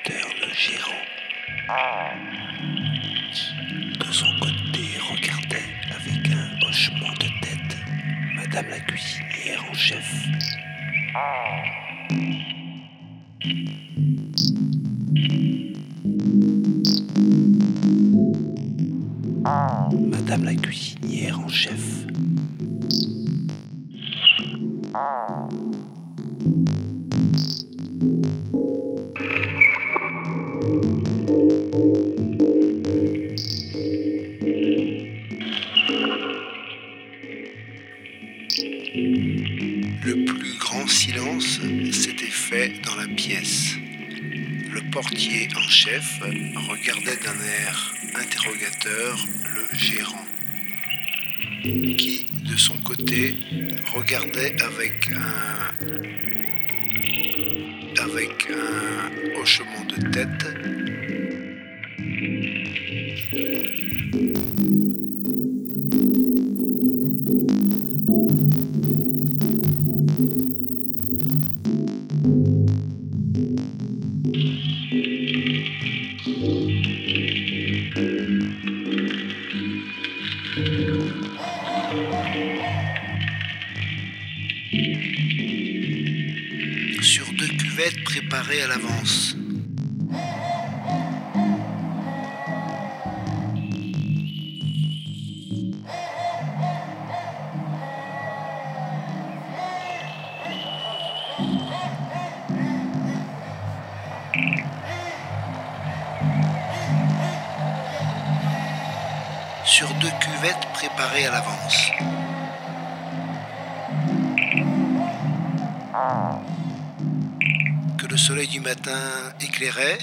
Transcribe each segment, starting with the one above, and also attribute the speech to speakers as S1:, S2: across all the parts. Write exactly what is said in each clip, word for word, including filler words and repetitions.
S1: l'interrogateur, le gérant, de son côté, regardait avec un hochement de tête Madame la cuisinière en chef. Madame la cuisinière en chef. Le plus grand silence s'était fait dans la pièce. Le portier en chef regardait d'un air interrogateur le gérant, qui, de son côté, regardait avec un, avec un hochement de tête. Sur deux cuvettes préparées à l'avance. Sur deux cuvettes préparées à l'avance. Que le soleil du matin éclairait.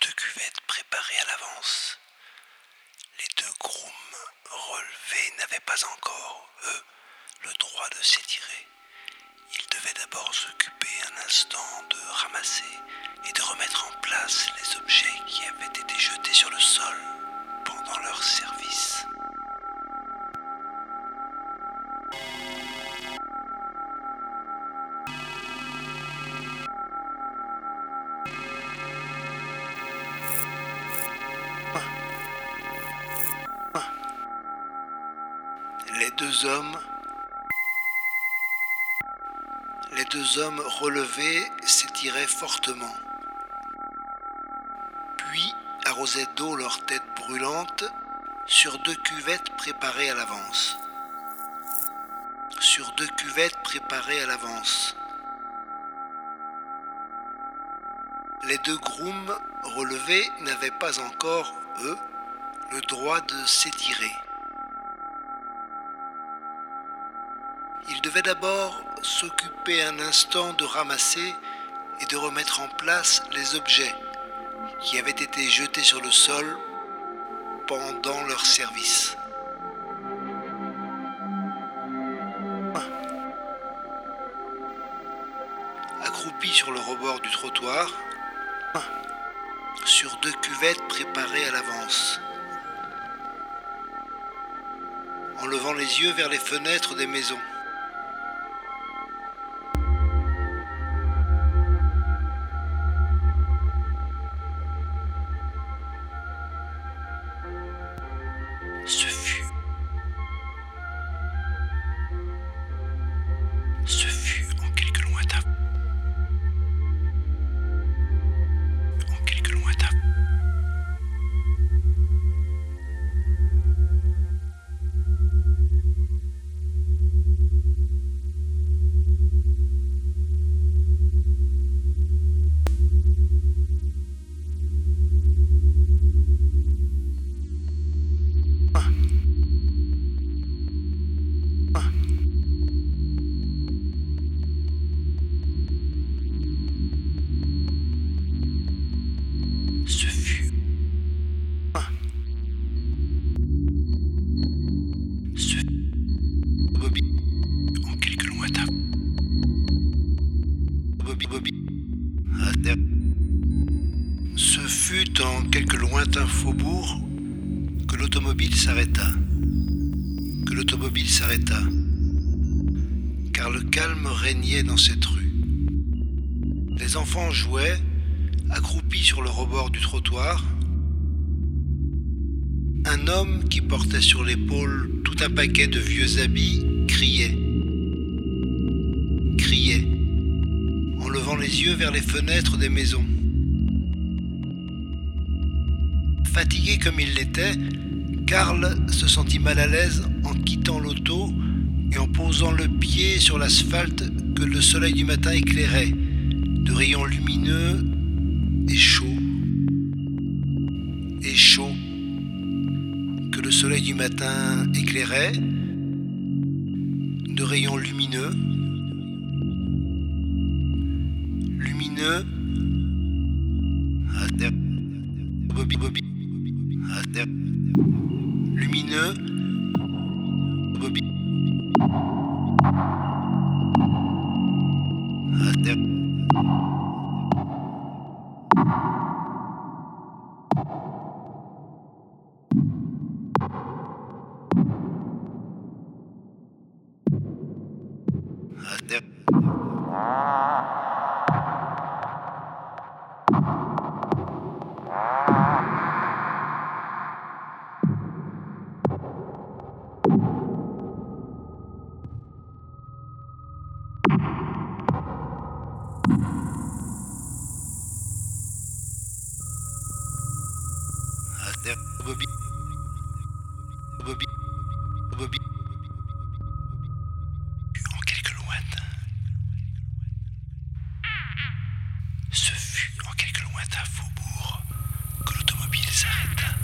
S1: deux cuvettes préparées à l'avance. Les deux grooms relevés n'avaient pas encore, eux, le droit de s'étirer. Ils devaient d'abord s'occuper un instant de ramasser et de remettre en place les objets qui avaient été jetés sur le sol pendant leur service. Les deux hommes, les deux hommes relevés s'étiraient fortement, puis arrosaient d'eau leurs têtes brûlantes sur deux cuvettes préparées à l'avance. Sur deux cuvettes préparées à l'avance. Les deux grooms relevés n'avaient pas encore, eux, le droit de s'étirer. Ils devaient d'abord s'occuper un instant de ramasser et de remettre en place les objets qui avaient été jetés sur le sol pendant leur service. Accroupis sur le rebord du trottoir, sur deux cuvettes préparées à l'avance, en levant les yeux vers les fenêtres des maisons. Ce fut, ce fut en quelque lointain, en quelque lointain. Ce fut, ce Bobby, en quelque lointain, Bobby, Bobby, à terre. Ce fut en quelque lointain faubourg que l'automobile s'arrêta, que l'automobile s'arrêta, car le calme régnait dans cette rue. Les enfants jouaient, accroupi sur le rebord du trottoir. Un homme qui portait sur l'épaule tout un paquet de vieux habits criait, criait, en levant les yeux vers les fenêtres des maisons. Fatigué comme il l'était, Karl se sentit mal à l'aise en quittant l'auto et en posant le pied sur l'asphalte que le soleil du matin éclairait, de rayons lumineux et chaud, et chaud, que le soleil du matin éclairait, de rayons lumineux, lumineux, à terre, Bobby, Bobby, à terre, lumineux, Bobby, à terre. À terre. À terre. Bobby. Bobby. Bobby. En quelque lointain. Ce fut en quelque lointain faubourg que l'automobile s'arrêta.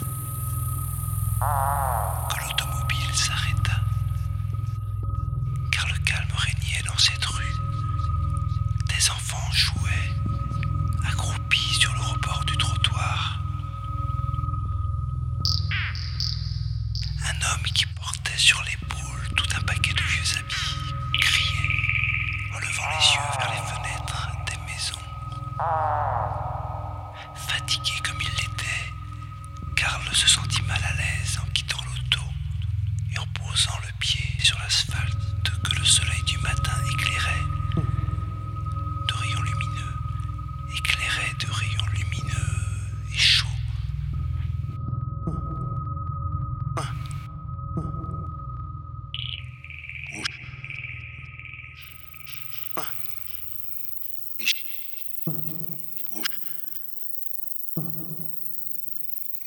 S1: Que l'automobile s'arrêta. Car le calme régnait dans cette rue. Des enfants jouaient, accroupis sur le rebord du trottoir.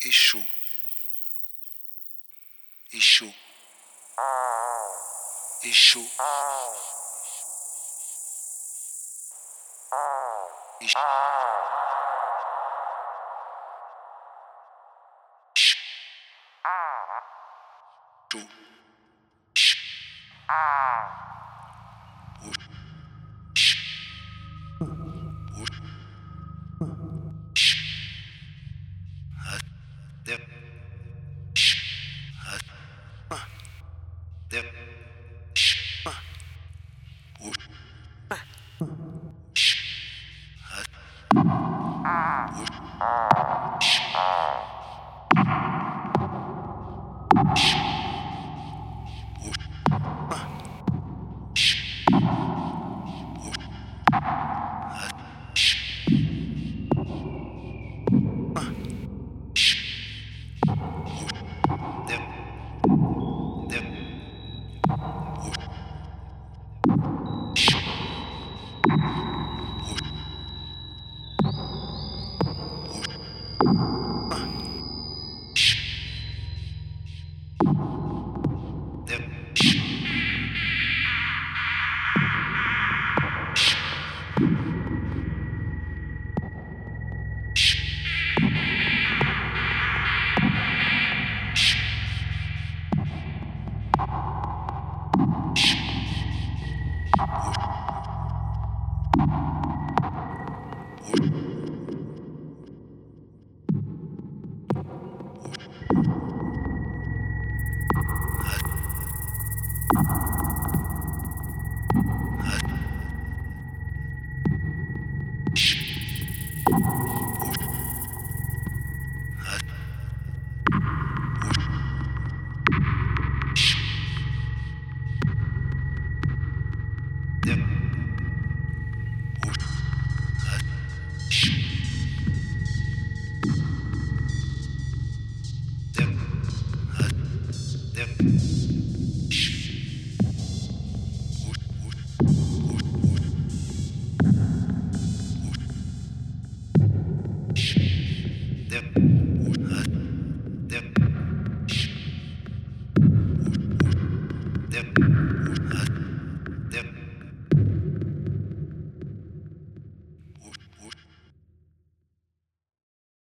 S1: et chaud. Et chaud. Et chaud. Et chaud.
S2: You